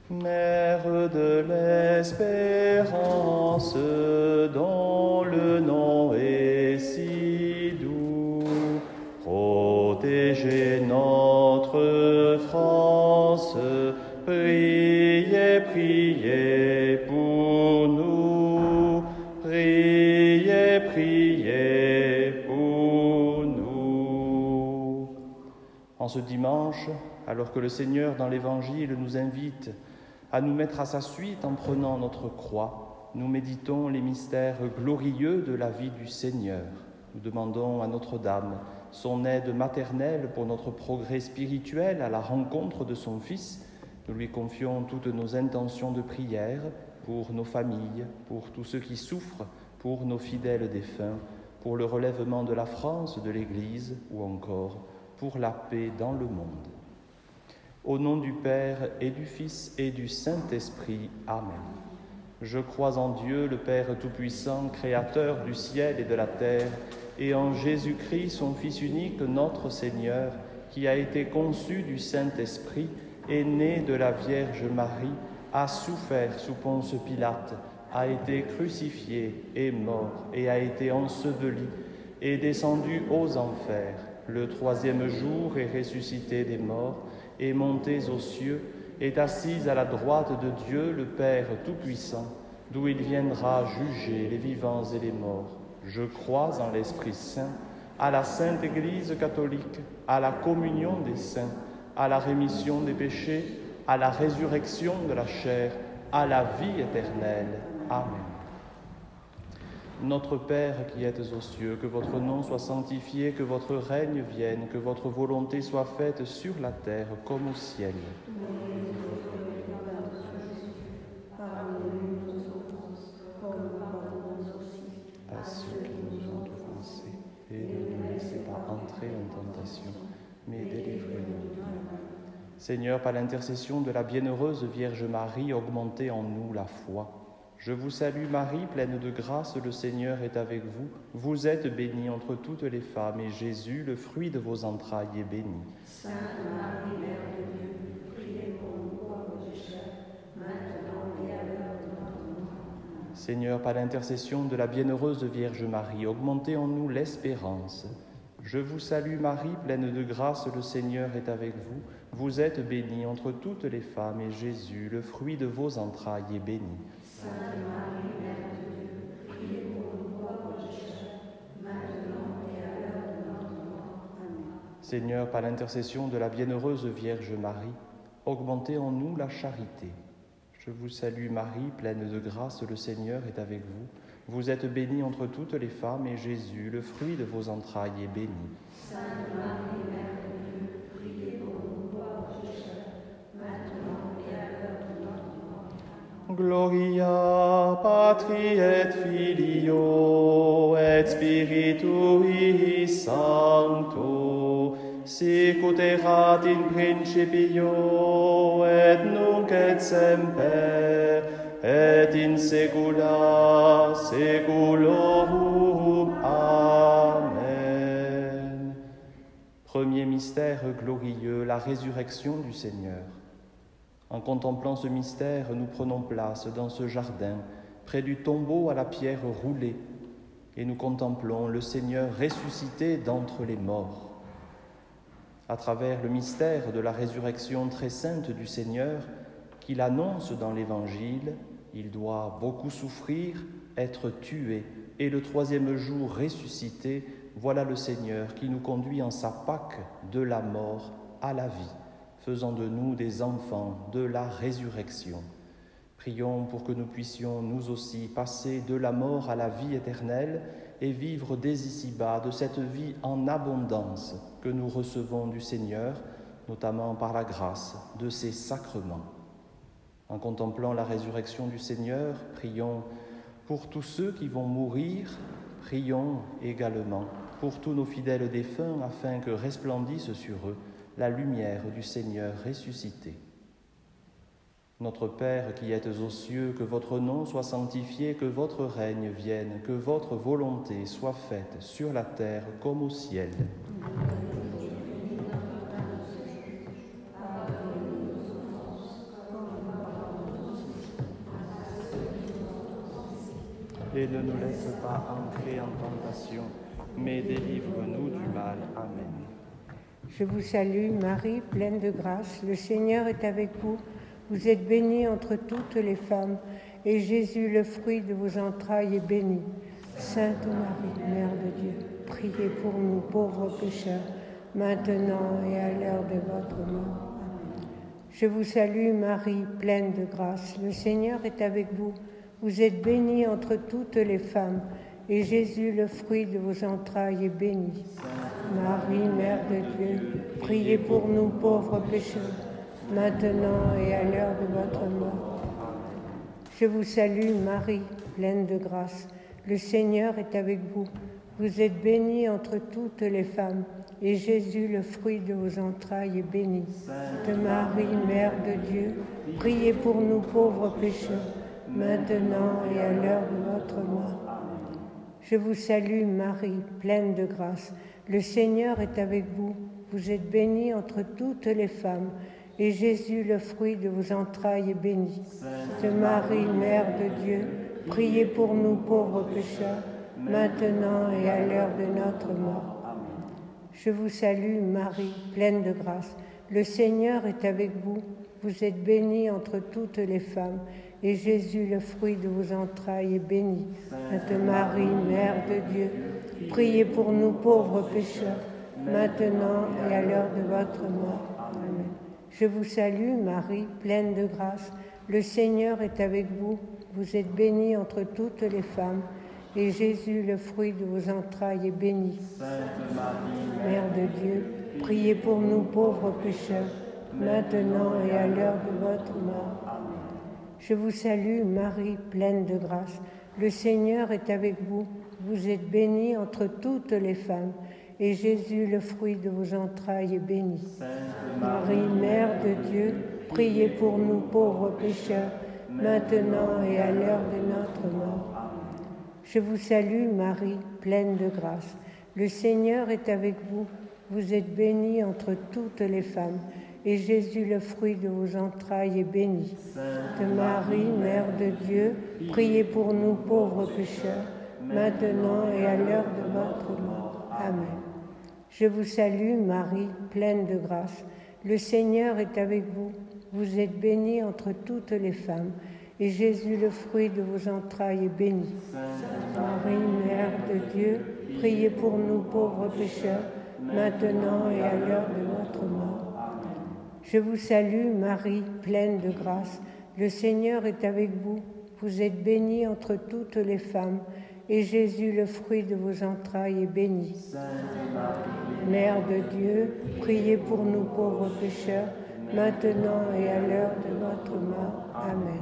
Mère de l'espérance, dont le nom est si doux, protégez notre France, priez, priez pour nous, priez, priez pour nous. En ce dimanche, alors que le Seigneur dans l'Évangile nous invite à nous mettre à sa suite en prenant notre croix, nous méditons les mystères glorieux de la vie du Seigneur. Nous demandons à Notre-Dame son aide maternelle pour notre progrès spirituel à la rencontre de son Fils. Nous lui confions toutes nos intentions de prière pour nos familles, pour tous ceux qui souffrent, pour nos fidèles défunts, pour le relèvement de la France, de l'Église ou encore pour la paix dans le monde. Au nom du Père et du Fils et du Saint-Esprit. Amen. Je crois en Dieu, le Père Tout-Puissant, Créateur du ciel et de la terre, et en Jésus-Christ, son Fils unique, notre Seigneur, qui a été conçu du Saint-Esprit, est né de la Vierge Marie, a souffert sous Ponce Pilate, a été crucifié, est mort et a été enseveli, est descendu aux enfers. Le troisième jour est ressuscité des morts, est monté aux cieux, est assis à la droite de Dieu, le Père Tout-Puissant, d'où il viendra juger les vivants et les morts. Je crois en l'Esprit Saint, à la Sainte Église catholique, à la communion des saints, à la rémission des péchés, à la résurrection de la chair, à la vie éternelle. Amen. Notre Père qui êtes aux cieux, que votre nom soit sanctifié, que votre règne vienne, que votre volonté soit faite sur la terre comme au ciel. À ceux qui nous ont offensés, et ne nous laissez pas entrer en tentation, mais délivrez-nous du mal. Seigneur, par l'intercession de la bienheureuse Vierge Marie, augmentez en nous la foi. Je vous salue Marie, pleine de grâce, le Seigneur est avec vous. Vous êtes bénie entre toutes les femmes, et Jésus, le fruit de vos entrailles, est béni. Sainte Marie, Mère de Dieu, priez pour nous pauvres pécheurs, maintenant et à l'heure de notre mort. Seigneur, par l'intercession de la bienheureuse Vierge Marie, augmentez en nous l'espérance. Je vous salue Marie, pleine de grâce, le Seigneur est avec vous. Vous êtes bénie entre toutes les femmes, et Jésus, le fruit de vos entrailles, est béni. Sainte Marie, Mère de Dieu, priez pour nous pauvres pécheurs, maintenant et à l'heure de notre mort. Amen. Seigneur, par l'intercession de la bienheureuse Vierge Marie, augmentez en nous la charité. Je vous salue Marie, pleine de grâce, le Seigneur est avec vous. Vous êtes bénie entre toutes les femmes, et Jésus, le fruit de vos entrailles, est béni. Sainte Marie, Mère de Dieu, priez pour nous pauvres pécheurs, maintenant et à l'heure de notre mort. Gloria Patri et Filio et Spiritui Sancto, sic ut erat in principio et nunc et semper et in saecula saeculorum. Amen. Premier mystère glorieux, la résurrection du Seigneur. En contemplant ce mystère, nous prenons place dans ce jardin, près du tombeau à la pierre roulée, et nous contemplons le Seigneur ressuscité d'entre les morts. À travers le mystère de la résurrection très sainte du Seigneur, qu'il annonce dans l'Évangile, il doit beaucoup souffrir, être tué, et le troisième jour ressuscité. Voilà le Seigneur qui nous conduit en sa Pâque de la mort à la vie, faisant de nous des enfants de la résurrection. Prions pour que nous puissions nous aussi passer de la mort à la vie éternelle et vivre dès ici-bas de cette vie en abondance que nous recevons du Seigneur, notamment par la grâce de ses sacrements. En contemplant la résurrection du Seigneur, prions pour tous ceux qui vont mourir, prions également pour tous nos fidèles défunts afin que resplendisse sur eux la lumière du Seigneur ressuscité. Notre Père qui êtes aux cieux, que votre nom soit sanctifié, que votre règne vienne, que votre volonté soit faite sur la terre comme au ciel. et ne nous laisse pas entrer en tentation, mais délivre-nous du mal. Amen. Je vous salue, Marie, pleine de grâce. Le Seigneur est avec vous. Vous êtes bénie entre toutes les femmes, et Jésus, le fruit de vos entrailles, est béni. Sainte Marie, Mère de Dieu, priez pour nous pauvres pécheurs, maintenant et à l'heure de votre mort. Amen. Je vous salue, Marie, pleine de grâce. Le Seigneur est avec vous. Vous êtes bénie entre toutes les femmes, et Jésus, le fruit de vos entrailles, est béni. Marie, Mère de Dieu, priez pour nous pauvres pécheurs, maintenant et à l'heure de votre mort. Je vous salue, Marie, pleine de grâce. Le Seigneur est avec vous. Vous êtes bénie entre toutes les femmes, et Jésus, le fruit de vos entrailles, est béni. Sainte Marie, Mère de Dieu, priez pour nous pauvres pécheurs, maintenant et à l'heure de votre mort. Je vous salue, Marie, pleine de grâce. Le Seigneur est avec vous. Vous êtes bénie entre toutes les femmes, et Jésus, le fruit de vos entrailles, est béni. Sainte Marie, Mère de Dieu, priez pour nous pauvres pécheurs, maintenant et à l'heure de notre mort. Je vous salue, Marie, pleine de grâce. Le Seigneur est avec vous. Vous êtes bénie entre toutes les femmes, et Jésus, le fruit de vos entrailles, est béni. Sainte Marie, Mère de Dieu, priez pour nous pauvres pécheurs, maintenant et à l'heure de votre mort. Amen. Je vous salue, Marie, pleine de grâce. Le Seigneur est avec vous. Vous êtes bénie entre toutes les femmes, et Jésus, le fruit de vos entrailles, est béni. Sainte Marie, Mère de Dieu, priez pour nous pauvres pécheurs, maintenant et à l'heure de votre mort. Je vous salue, Marie, pleine de grâce. Le Seigneur est avec vous. Vous êtes bénie entre toutes les femmes, et Jésus, le fruit de vos entrailles, est béni. Sainte Marie, Mère de Dieu, priez pour nous pauvres pécheurs, maintenant et à l'heure de notre mort. Je vous salue, Marie, pleine de grâce. Le Seigneur est avec vous. Vous êtes bénie entre toutes les femmes, et Jésus, le fruit de vos entrailles, est béni. Sainte Marie, Mère de Dieu, priez pour nous pauvres pécheurs, maintenant et à l'heure de votre mort. Amen. Je vous salue, Marie, pleine de grâce. Le Seigneur est avec vous. Vous êtes bénie entre toutes les femmes, et Jésus, le fruit de vos entrailles, est béni. Sainte Marie, Mère de Dieu, priez pour nous pauvres pécheurs, maintenant et à l'heure de votre mort. Je vous salue, Marie, pleine de grâce. Le Seigneur est avec vous. Vous êtes bénie entre toutes les femmes, et Jésus, le fruit de vos entrailles, est béni. Sainte Marie, Mère de Dieu, priez pour nous pauvres pécheurs, maintenant et à l'heure de votre mort. Amen.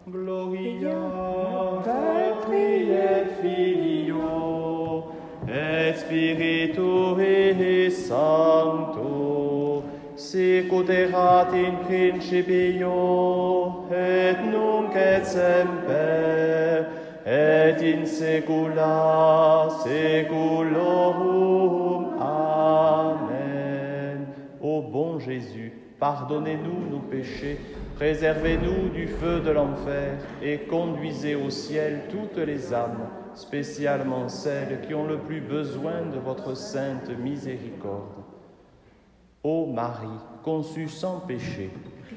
Gloria Patri et Filio et Spiritui Sancto, sicut erat in principio et nunc et semper et in saecula saeculorum. Amen. Ô bon Jésus, pardonnez-nous nos péchés, préservez-nous du feu de l'enfer et conduisez au ciel toutes les âmes, spécialement celles qui ont le plus besoin de votre sainte miséricorde. Ô Marie, conçue sans péché,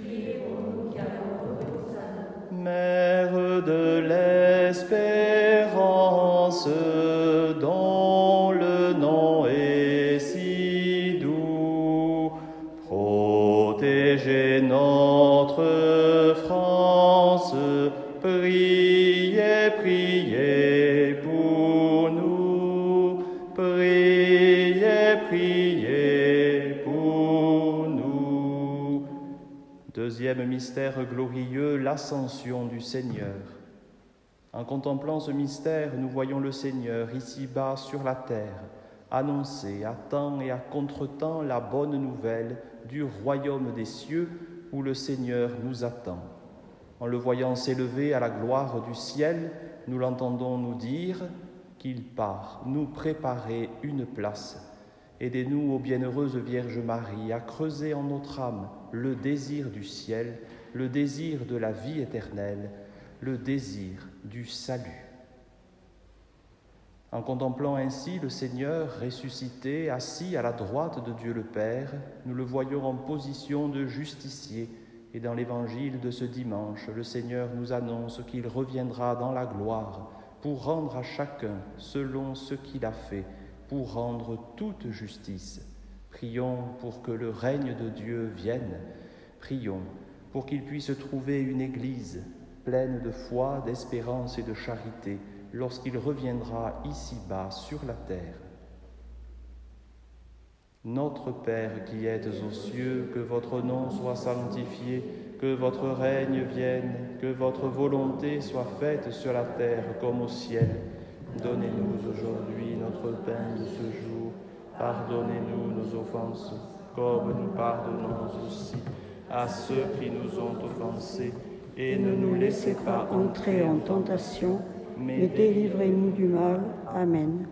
Mère de l'espérance, dont le nom est si doux, protégez notre France, priez, priez pour nous, priez, priez pour nous. Deuxième mystère glorieux, l'ascension du Seigneur. En contemplant ce mystère, nous voyons le Seigneur ici-bas sur la terre, annoncer à temps et à contre-temps la bonne nouvelle du royaume des cieux où le Seigneur nous attend. En le voyant s'élever à la gloire du ciel, nous l'entendons nous dire qu'il part nous préparer une place. Aidez-nous, ô bienheureuse Vierge Marie, à creuser en notre âme le désir du ciel, le désir de la vie éternelle, le désir du salut. En contemplant ainsi le Seigneur ressuscité, assis à la droite de Dieu le Père, nous le voyons en position de justicier. Et dans l'évangile de ce dimanche, le Seigneur nous annonce qu'il reviendra dans la gloire pour rendre à chacun selon ce qu'il a fait, pour rendre toute justice. Prions pour que le règne de Dieu vienne. Prions pour qu'il puisse trouver une Église pleine de foi, d'espérance et de charité lorsqu'il reviendra ici-bas sur la terre. Notre Père qui êtes aux cieux, que votre nom soit sanctifié, que votre règne vienne, que votre volonté soit faite sur la terre comme au ciel. Donnez-nous aujourd'hui notre pain de ce jour. Pardonnez-nous nos offenses, comme nous pardonnons aussi à ceux qui nous ont offensés. Et ne nous laissez pas entrer en tentation, mais délivrez-nous du mal. Amen.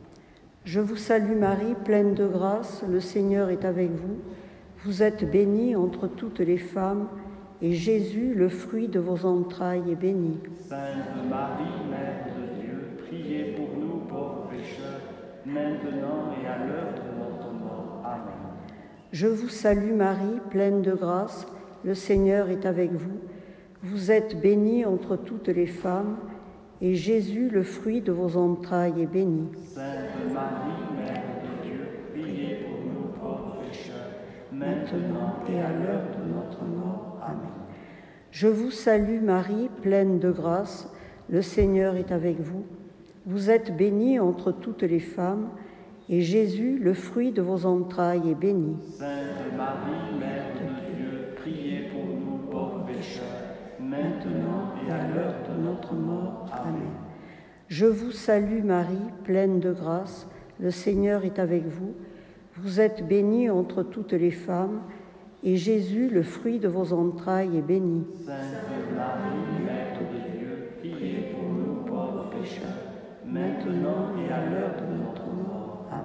Je vous salue Marie, pleine de grâce, le Seigneur est avec vous. Vous êtes bénie entre toutes les femmes, et Jésus, le fruit de vos entrailles, est béni. Sainte Marie, Mère de Dieu, priez pour nous pauvres pécheurs, maintenant et à l'heure de notre mort. Amen. Je vous salue Marie, pleine de grâce, le Seigneur est avec vous. Vous êtes bénie entre toutes les femmes, et Jésus, le fruit de vos entrailles, est béni. Sainte Marie, Mère de Dieu, priez pour nous pauvres pécheurs, maintenant et à l'heure de notre mort. Amen. Je vous salue Marie, pleine de grâce, le Seigneur est avec vous. Vous êtes bénie entre toutes les femmes, et Jésus, le fruit de vos entrailles, est béni. Sainte Marie, Mère de Dieu, priez pour nous pauvres pécheurs, maintenant et à l'heure de notre mort. Amen. Je vous salue Marie, pleine de grâce, le Seigneur est avec vous. Vous êtes bénie entre toutes les femmes, et Jésus, le fruit de vos entrailles, est béni. Sainte Marie, Mère de Dieu, priez pour nous pauvres pécheurs, maintenant et à l'heure de notre mort. Amen.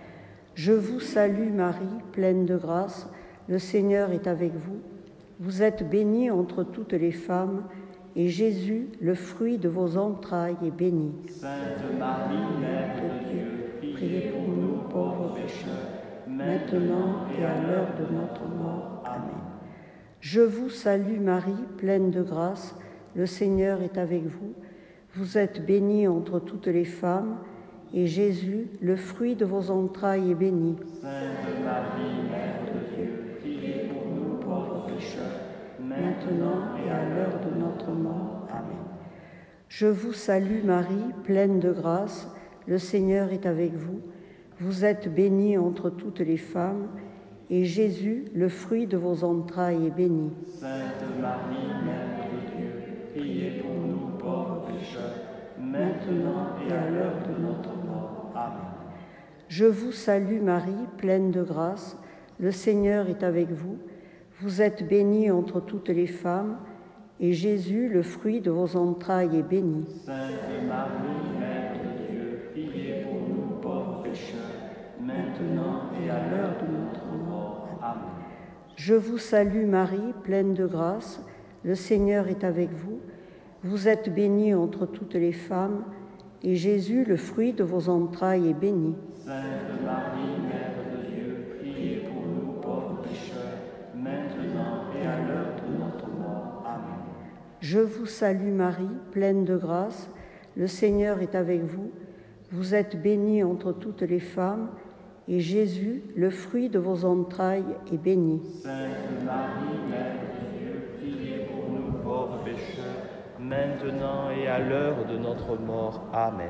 Je vous salue Marie, pleine de grâce, le Seigneur est avec vous. Vous êtes bénie entre toutes les femmes, et Jésus, le fruit de vos entrailles, est béni. Sainte Marie, Mère de Dieu, priez pour nous pauvres pécheurs, maintenant et à l'heure de notre mort. Amen. Je vous salue Marie, pleine de grâce, le Seigneur est avec vous. Vous êtes bénie entre toutes les femmes, et Jésus, le fruit de vos entrailles, est béni. Sainte Marie, Mère de Dieu, priez pour nous pauvres pécheurs, maintenant et à l'heure de notre mort. Amen. Je vous salue Marie, pleine de grâce, le Seigneur est avec vous. Vous êtes bénie entre toutes les femmes, et Jésus, le fruit de vos entrailles, est béni. Sainte Marie, Mère de Dieu, priez pour nous pauvres pécheurs, maintenant et à l'heure de notre mort. Amen. Je vous salue Marie, pleine de grâce, le Seigneur est avec vous. Vous êtes bénie entre toutes les femmes, et Jésus, le fruit de vos entrailles, est béni. Sainte Marie, Mère de Dieu, priez pour nous pauvres pécheurs, maintenant et à l'heure de notre mort. Amen. Je vous salue Marie, pleine de grâce, le Seigneur est avec vous. Vous êtes bénie entre toutes les femmes, et Jésus, le fruit de vos entrailles, est béni. Sainte Marie, Mère de Dieu, priez pour nous pauvres pécheurs, maintenant et à l'heure de notre mort. Amen. Je vous salue Marie, pleine de grâce, le Seigneur est avec vous. Vous êtes bénie entre toutes les femmes, et Jésus, le fruit de vos entrailles, est béni. Sainte Marie, Mère de Dieu, priez pour nous pauvres pécheurs, maintenant et à l'heure de notre mort. Amen.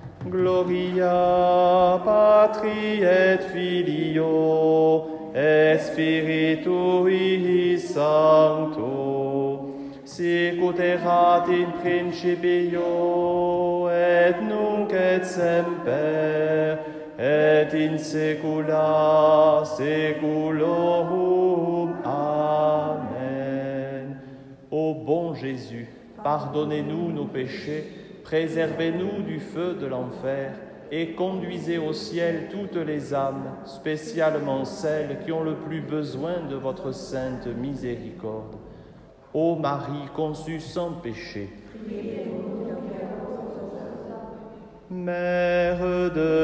Gloria Patri et Filio et Spiritui Sancto, sicut erat in principio et nunc et semper et in saecula saeculorum. Amen. Ô bon Jésus, pardonnez-nous nos péchés, préservez-nous du feu de l'enfer et conduisez au ciel toutes les âmes, spécialement celles qui ont le plus besoin de votre sainte miséricorde. Ô Marie conçue sans péché, Mère de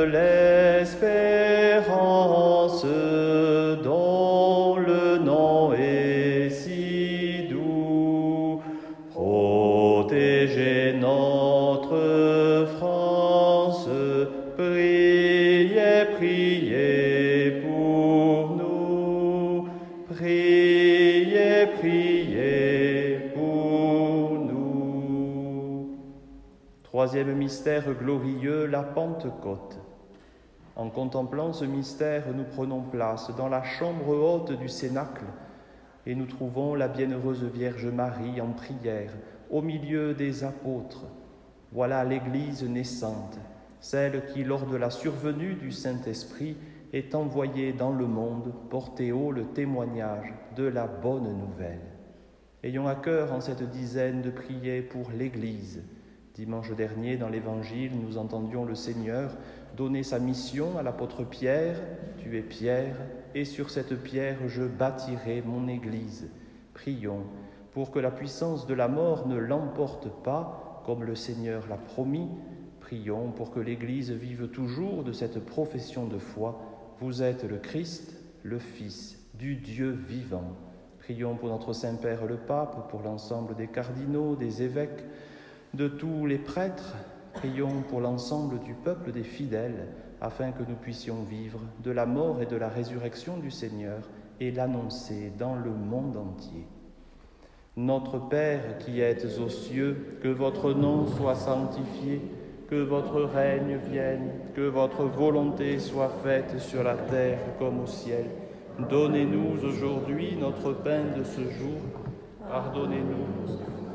l'espérance, dont le nom est si doux, protégez notre France, priez, priez pour nous, priez, priez pour nous. Troisième mystère glorieux, la Pentecôte. En contemplant ce mystère, nous prenons place dans la chambre haute du Cénacle et nous trouvons la bienheureuse Vierge Marie en prière au milieu des apôtres. Voilà l'Église naissante, celle qui, lors de la survenue du Saint-Esprit, est envoyée dans le monde porter haut le témoignage de la bonne nouvelle. Ayons à cœur en cette dizaine de prier pour l'Église. Dimanche dernier, dans l'Évangile, nous entendions le Seigneur donner sa mission à l'apôtre Pierre. « Tu es Pierre, et sur cette pierre je bâtirai mon Église. » Prions pour que la puissance de la mort ne l'emporte pas, comme le Seigneur l'a promis. Prions pour que l'Église vive toujours de cette profession de foi. Vous êtes le Christ, le Fils du Dieu vivant. Prions pour notre Saint-Père le Pape, pour l'ensemble des cardinaux, des évêques, de tous les prêtres. Prions pour l'ensemble du peuple des fidèles, afin que nous puissions vivre de la mort et de la résurrection du Seigneur et l'annoncer dans le monde entier. Notre Père qui êtes aux cieux, que votre nom soit sanctifié, que votre règne vienne, que votre volonté soit faite sur la terre comme au ciel. Donnez-nous aujourd'hui notre pain de ce jour. Pardonnez-nous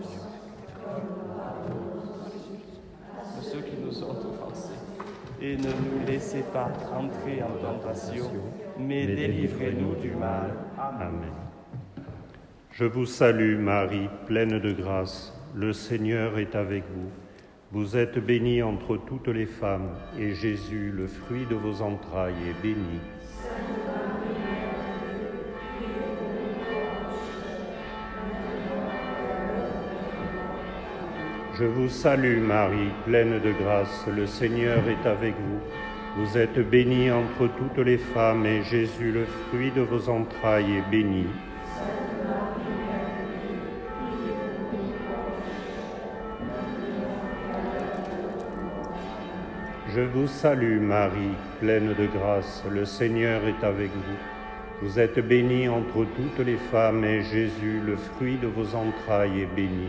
ceux qui nous ont offensés. Et ne nous laissez pas entrer en tentation, mais délivrez-nous du mal. Amen. Je vous salue Marie, pleine de grâce, le Seigneur est avec vous. Vous êtes bénie entre toutes les femmes, et Jésus, le fruit de vos entrailles, est béni. Je vous salue Marie, pleine de grâce, le Seigneur est avec vous. Vous êtes bénie entre toutes les femmes, et Jésus, le fruit de vos entrailles, est béni. Je vous salue Marie, pleine de grâce, le Seigneur est avec vous. Vous êtes bénie entre toutes les femmes, et Jésus, le fruit de vos entrailles, est béni.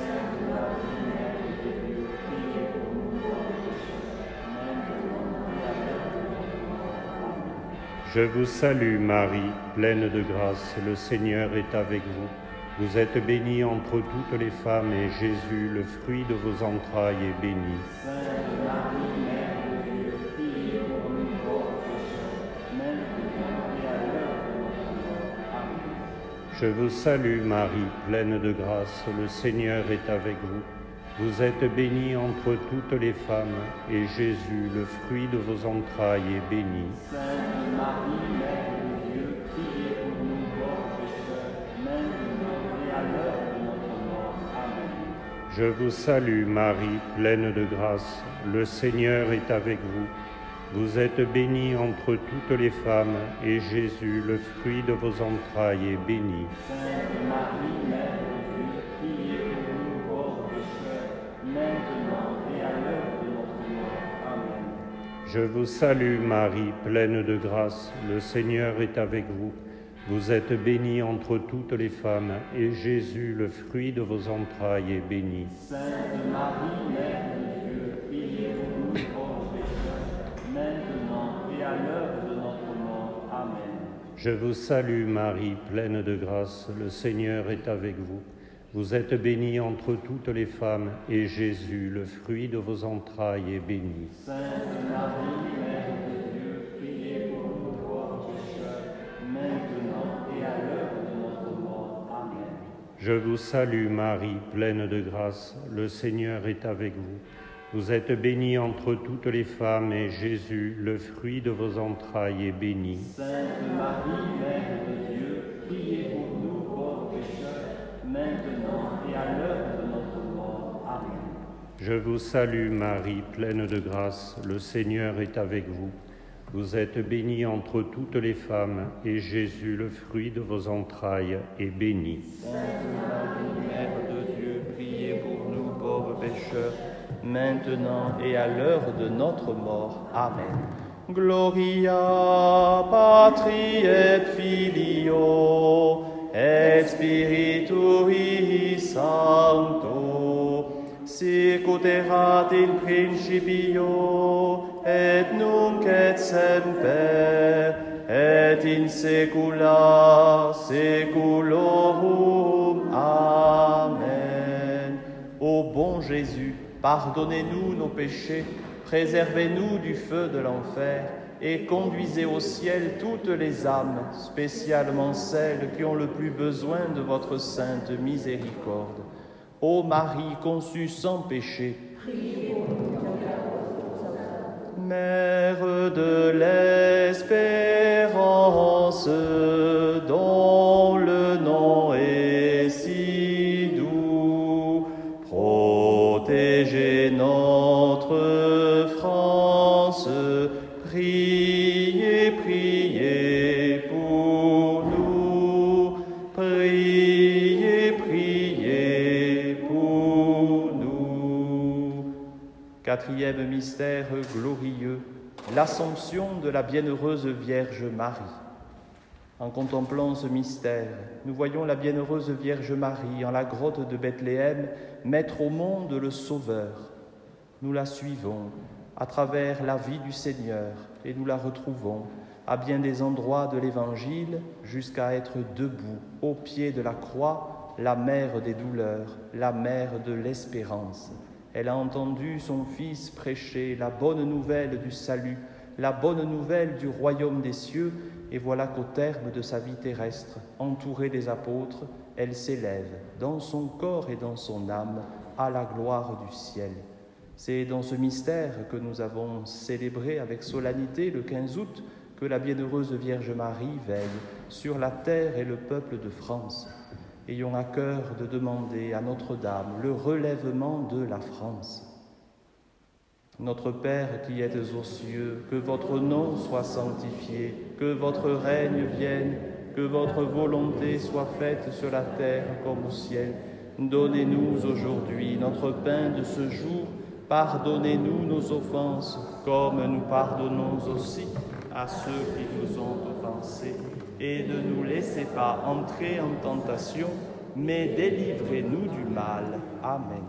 Je vous salue Marie, pleine de grâce, le Seigneur est avec vous. Vous êtes bénie entre toutes les femmes, et Jésus, le fruit de vos entrailles, est béni. Sainte Marie, Mère de Dieu, priez pour nous pauvres pécheurs, maintenant et à l'heure de notre mort. Amen. Je vous salue Marie, pleine de grâce, le Seigneur est avec vous. Vous êtes bénie entre toutes les femmes, et Jésus, le fruit de vos entrailles, est béni. Sainte Marie, Mère de Dieu, priez pour nous pauvres pécheurs, maintenant et à l'heure de notre mort. Amen. Je vous salue Marie, pleine de grâce, le Seigneur est avec vous. Vous êtes bénie entre toutes les femmes, et Jésus, le fruit de vos entrailles, est béni. Sainte Marie, Mère de Dieu, priez pour nous pauvres pécheurs, maintenant et à l'heure de notre mort. Amen. Je vous salue Marie, pleine de grâce, le Seigneur est avec vous. Vous êtes bénie entre toutes les femmes, et Jésus, le fruit de vos entrailles, est béni. Sainte Marie, Mère de Dieu, priez pour nous pauvres pécheurs, maintenant et à l'heure de notre mort. Amen. Je vous salue Marie, pleine de grâce, le Seigneur est avec vous. Vous êtes bénie entre toutes les femmes, et Jésus, le fruit de vos entrailles, est béni. Sainte Marie, Mère de Dieu, priez pour nous pauvres pécheurs, maintenant et à l'heure de notre mort. Amen. Je vous salue Marie, pleine de grâce, le Seigneur est avec vous. Vous êtes bénie entre toutes les femmes, et Jésus, le fruit de vos entrailles, est béni. Sainte Marie, Mère de Dieu, priez pour nous pauvres pécheurs, maintenant et à l'heure de notre mort. Amen. Je vous salue Marie, pleine de grâce, le Seigneur est avec vous. Vous êtes bénie entre toutes les femmes, et Jésus, le fruit de vos entrailles, est béni. Sainte Marie, Mère de Dieu, priez pour nous pauvres pécheurs, maintenant et à l'heure de notre mort. Amen. Gloria Patri et Filio et Spiritui Sancto, sicut erat in principio et nunc et semper et in saecula saeculorum. Amen. Ô bon Jésus, pardonnez-nous nos péchés, préservez-nous du feu de l'enfer et conduisez au ciel toutes les âmes, spécialement celles qui ont le plus besoin de votre sainte miséricorde. Ô Marie conçue sans péché, Mère de l'espérance, dont le nom est si doux, protégez notre France, priez, priez pour nous, priez, priez pour nous. Quatrième mystère glorieux, l'Assomption de la bienheureuse Vierge Marie. En contemplant ce mystère, nous voyons la bienheureuse Vierge Marie en la grotte de Bethléem mettre au monde le Sauveur. Nous la suivons à travers la vie du Seigneur et nous la retrouvons à bien des endroits de l'Évangile jusqu'à être debout au pied de la croix, la mère des douleurs, la mère de l'espérance. Elle a entendu son Fils prêcher la bonne nouvelle du salut, la bonne nouvelle du royaume des cieux, et voilà qu'au terme de sa vie terrestre, entourée des apôtres, elle s'élève dans son corps et dans son âme à la gloire du ciel. C'est dans ce mystère que nous avons célébré avec solennité le 15 août que la bienheureuse Vierge Marie veille sur la terre et le peuple de France. Ayons à cœur de demander à Notre-Dame le relèvement de la France. Notre Père qui êtes aux cieux, que votre nom soit sanctifié, que votre règne vienne, que votre volonté soit faite sur la terre comme au ciel. Donnez-nous aujourd'hui notre pain de ce jour. Pardonnez-nous nos offenses, comme nous pardonnons aussi à ceux qui nous ont offensés. Et ne nous laissez pas entrer en tentation, mais délivrez-nous du mal. Amen.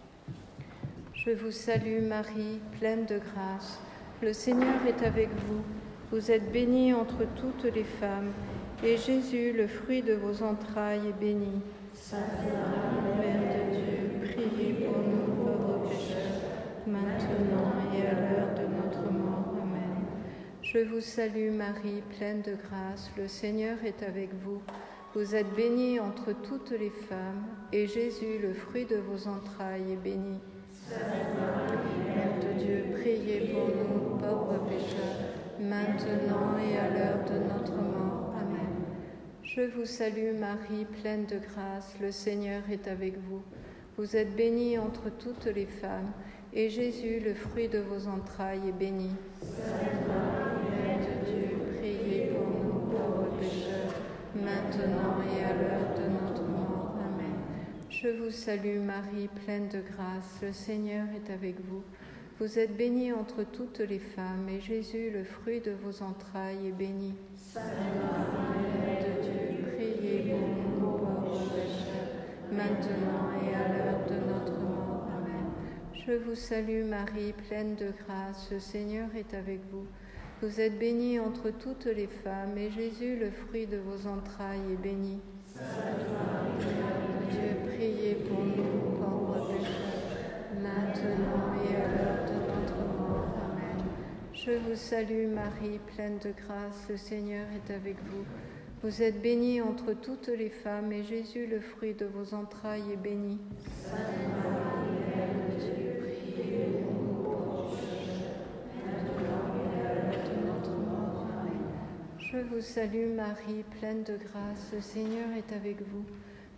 Je vous salue Marie, pleine de grâce. Le Seigneur est avec vous. Vous êtes bénie entre toutes les femmes, et Jésus, le fruit de vos entrailles, est béni. Sainte Marie, Mère de Dieu, priez pour nous pauvres pécheurs, maintenant et à l'heure de notre mort. Amen. Je vous salue Marie, pleine de grâce. Le Seigneur est avec vous. Vous êtes bénie entre toutes les femmes, et Jésus, le fruit de vos entrailles, est béni. Sainte Marie, Mère de Dieu, priez pour nous, pauvres pécheurs, maintenant et à l'heure de notre mort. Amen. Je vous salue Marie, pleine de grâce, le Seigneur est avec vous. Vous êtes bénie entre toutes les femmes, et Jésus, le fruit de vos entrailles, est béni. Sainte Marie, Mère de Dieu, priez pour nous, pauvres pécheurs, maintenant et à l'heure de notre mort. Amen. Je vous salue Marie, pleine de grâce, le Seigneur est avec vous. Vous êtes bénie entre toutes les femmes, et Jésus, le fruit de vos entrailles, est béni. Sainte Marie, Mère de Dieu, priez pour nous, pauvres pécheurs, maintenant et à l'heure de notre mort. Amen. Je vous salue Marie, pleine de grâce, le Seigneur est avec vous. Vous êtes bénie entre toutes les femmes, et Jésus, le fruit de vos entrailles, est béni. Sainte Marie, Mère de Dieu, priez pour nous, pauvres pécheurs, maintenant et à l'heure de notre mort. Amen. Je vous salue Marie, pleine de grâce, le Seigneur est avec vous. Vous êtes bénie entre toutes les femmes, et Jésus, le fruit de vos entrailles, est béni. Sainte Marie, Mère de Dieu, priez pour nous, pauvres pécheurs, maintenant et à l'heure de notre mort. Amen. Je vous salue Marie, pleine de grâce, le Seigneur est avec vous.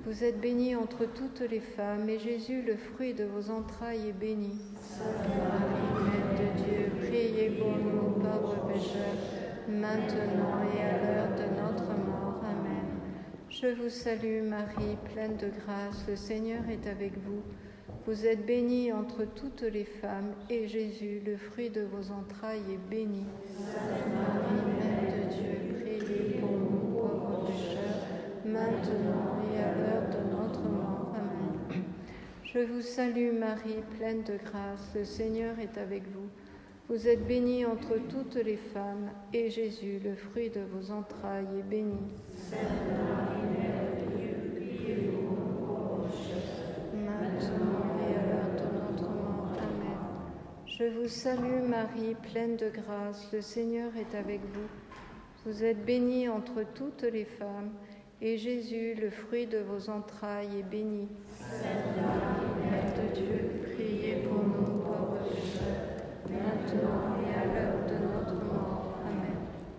Vous êtes bénie entre toutes les femmes, et Jésus, le fruit de vos entrailles, est béni. Sainte Marie, Mère de Dieu, priez pour nous pauvres pécheurs, maintenant et à l'heure de notre mort. Amen. Je vous salue Marie, pleine de grâce, le Seigneur est avec vous. Vous êtes bénie entre toutes les femmes, et Jésus, le fruit de vos entrailles, est béni. Sainte Marie, Mère de Dieu, priez pour nous pauvres pécheurs, maintenant et à l'heure de notre mort. Amen. Je vous salue Marie, pleine de grâce, le Seigneur est avec vous. Vous êtes bénie entre toutes les femmes, et Jésus, le fruit de vos entrailles, est béni. Sainte Marie, Mère de Dieu, priez pour nous pauvres pécheurs, maintenant et à l'heure de notre mort. Amen. Je vous salue Marie, pleine de grâce, le Seigneur est avec vous. Vous êtes bénie entre toutes les femmes, et Jésus, le fruit de vos entrailles, est béni. Sainte Marie, Mère de Dieu, priez pour nous pauvres pécheurs, maintenant et à l'heure de notre mort. Amen.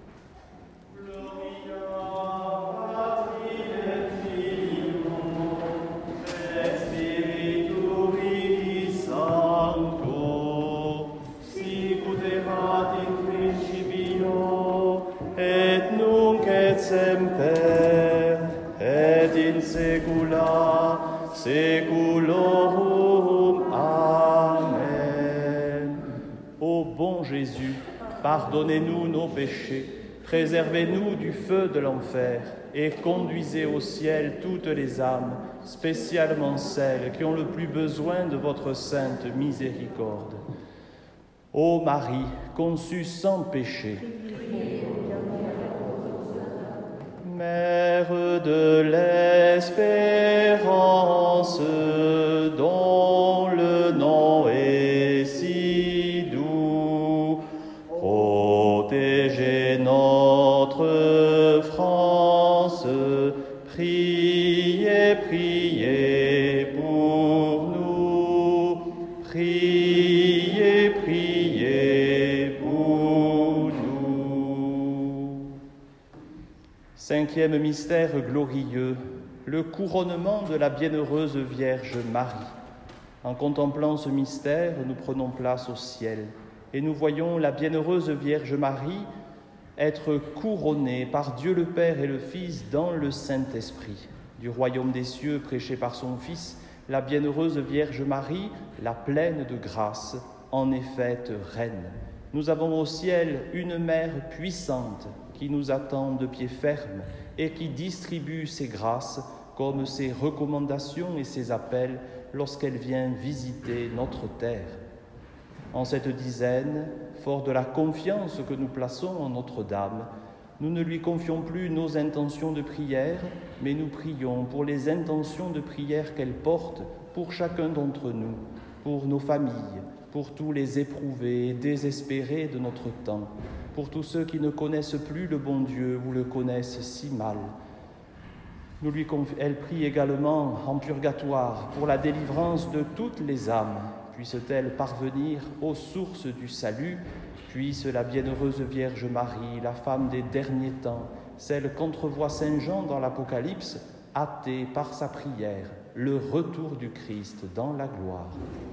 Semper et in saecula saeculorum. Amen. Ô bon Jésus, pardonnez-nous nos péchés, préservez-nous du feu de l'enfer et conduisez au ciel toutes les âmes, spécialement celles qui ont le plus besoin de votre sainte miséricorde. Ô Marie, conçue sans péché, Mère de l'espérance, dont le nom est si doux, protégez notre France, priez, priez pour nous, priez, priez pour nous. Cinquième mystère glorieux, le couronnement de la bienheureuse Vierge Marie. En contemplant ce mystère, nous prenons place au ciel et nous voyons la bienheureuse Vierge Marie être couronnée par Dieu le Père et le Fils dans le Saint-Esprit. Du royaume des cieux prêché par son Fils, la bienheureuse Vierge Marie, la pleine de grâce, en est faite reine. Nous avons au ciel une mère puissante qui nous attend de pied ferme et qui distribue ses grâces comme ses recommandations et ses appels lorsqu'elle vient visiter notre terre. En cette dizaine, fort de la confiance que nous plaçons en Notre-Dame, nous ne lui confions plus nos intentions de prière, mais nous prions pour les intentions de prière qu'elle porte pour chacun d'entre nous, pour nos familles, pour tous les éprouvés et désespérés de notre temps, pour tous ceux qui ne connaissent plus le bon Dieu ou le connaissent si mal. Elle prie également en purgatoire pour la délivrance de toutes les âmes. Puisse-t-elle parvenir aux sources du salut, puisse la bienheureuse Vierge Marie, la femme des derniers temps, celle qu'entrevoit saint Jean dans l'Apocalypse, hâter par sa prière le retour du Christ dans la gloire.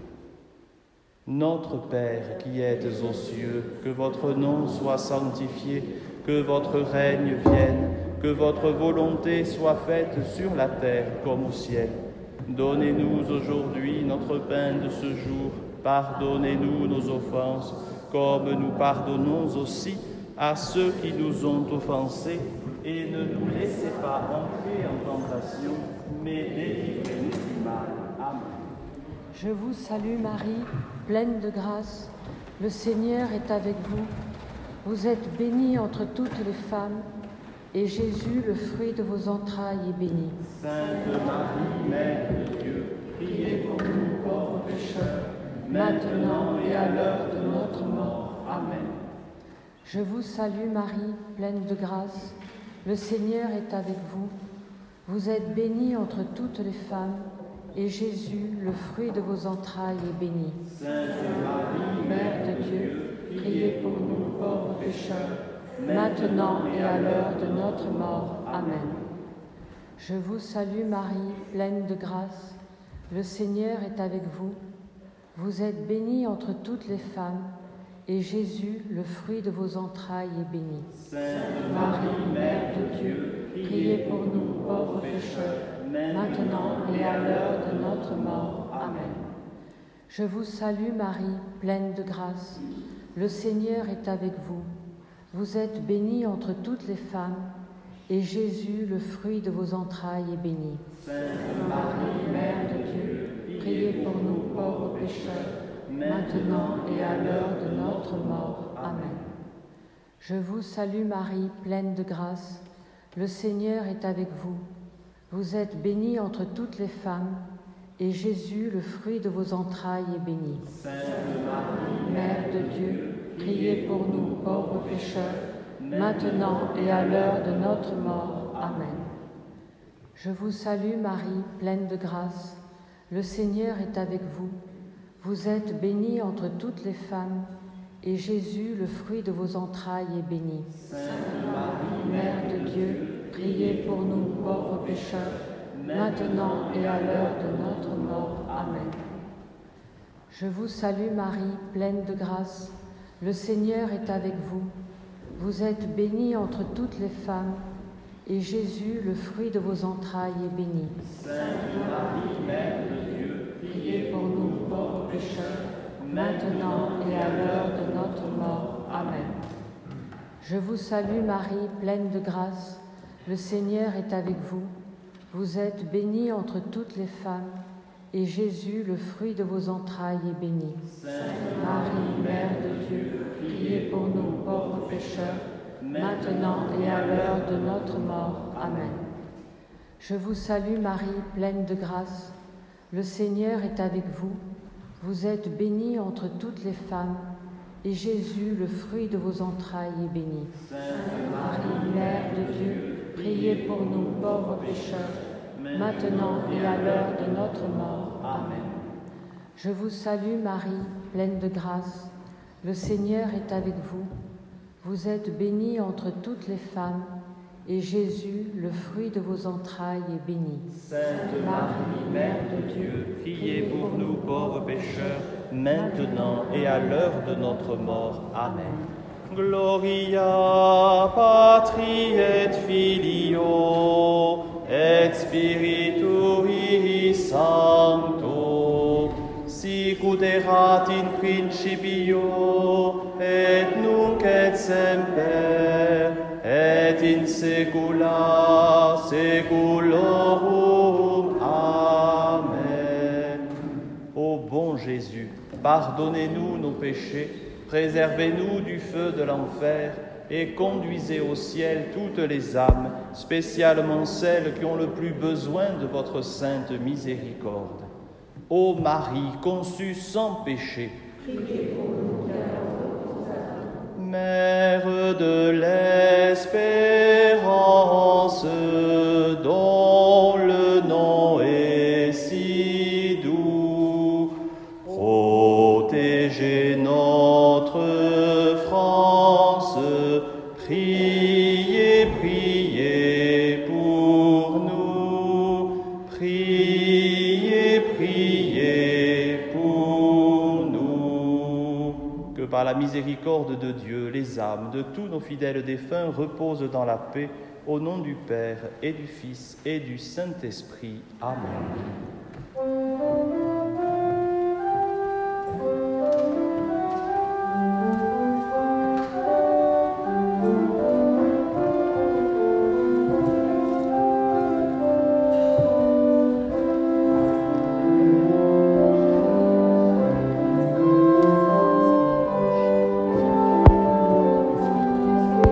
Notre Père qui êtes aux cieux, que votre nom soit sanctifié, que votre règne vienne, que votre volonté soit faite sur la terre comme au ciel. Donnez-nous aujourd'hui notre pain de ce jour. Pardonnez-nous nos offenses, comme nous pardonnons aussi à ceux qui nous ont offensés. Et ne nous laissez pas entrer en tentation, mais délivrez-nous du mal. Amen. Je vous salue Marie, pleine de grâce. Le Seigneur est avec vous. Vous êtes bénie entre toutes les femmes, et Jésus, le fruit de vos entrailles, est béni. Sainte Marie, Mère de Dieu, priez pour nous pauvres pécheurs, maintenant et à l'heure de notre mort. Amen. Je vous salue Marie, pleine de grâce. Le Seigneur est avec vous. Vous êtes bénie entre toutes les femmes, et Jésus, le fruit de vos entrailles, est béni. Sainte Marie, Mère de Dieu, priez pour nous pauvres pécheurs, maintenant et à l'heure de notre mort. Amen. Je vous salue Marie, pleine de grâce. Le Seigneur est avec vous. Vous êtes bénie entre toutes les femmes, et Jésus, le fruit de vos entrailles, est béni. Sainte Marie, Mère de Dieu, priez pour nous pauvres pécheurs, maintenant et à l'heure de notre mort. Amen. Je vous salue Marie, pleine de grâce. Le Seigneur est avec vous. Vous êtes bénie entre toutes les femmes, et Jésus, le fruit de vos entrailles, est béni. Sainte Marie, Mère de Dieu, priez pour nous pauvres pécheurs, maintenant et à l'heure de notre mort. Amen. Je vous salue Marie, pleine de grâce. Le Seigneur est avec vous. Vous êtes bénie entre toutes les femmes, et Jésus, le fruit de vos entrailles, est béni. Sainte Marie, Mère de Dieu, priez pour nous pauvres pécheurs, maintenant et à l'heure de notre mort. Amen. Je vous salue Marie, pleine de grâce. Le Seigneur est avec vous. Vous êtes bénie entre toutes les femmes, et Jésus, le fruit de vos entrailles, est béni. Sainte Marie, Mère de Dieu, priez pour nous pauvres pécheurs, maintenant et à l'heure de notre mort. Amen. Je vous salue Marie, pleine de grâce. Le Seigneur est avec vous. Vous êtes bénie entre toutes les femmes, et Jésus, le fruit de vos entrailles, est béni. Sainte Marie, Mère de Dieu, Priez pour nous pauvres pécheurs, maintenant et à l'heure de notre mort. Amen. Je vous salue Marie, pleine de grâce. Le Seigneur est avec vous. Vous êtes bénie entre toutes les femmes, et Jésus, le fruit de vos entrailles, est béni. Sainte Marie, Mère de Dieu, priez pour nous pauvres pécheurs, maintenant et à l'heure de notre mort. Amen. Je vous salue Marie, pleine de grâce. Le Seigneur est avec vous. Vous êtes bénie entre toutes les femmes, et Jésus, le fruit de vos entrailles, est béni. Sainte Marie, Mère de Dieu, priez pour nous pauvres pécheurs, maintenant et à l'heure de notre mort. Amen. Je vous salue Marie, pleine de grâce. Le Seigneur est avec vous. Vous êtes bénie entre toutes les femmes, et Jésus, le fruit de vos entrailles, est béni. Sainte Marie, Mère de Dieu, priez pour nous pauvres pécheurs, maintenant et à l'heure de notre mort. Amen. Gloria Patri et Filio et Spiritui Sancto, sicut erat in principio et nunc et semper et in saecula saeculorum. Amen. Ô bon Jésus, pardonnez-nous nos péchés, préservez-nous du feu de l'enfer et conduisez au ciel toutes les âmes, spécialement celles qui ont le plus besoin de votre sainte miséricorde. Ô Marie, conçue sans péché, Mère de l'espérance, dont le nom est si doux, protégez notre France, priez, priez pour nous, priez, priez pour nous. Que par la miséricorde de Dieu, les âmes de tous nos fidèles défunts reposent dans la paix, au nom du Père et du Fils et du Saint-Esprit. Amen.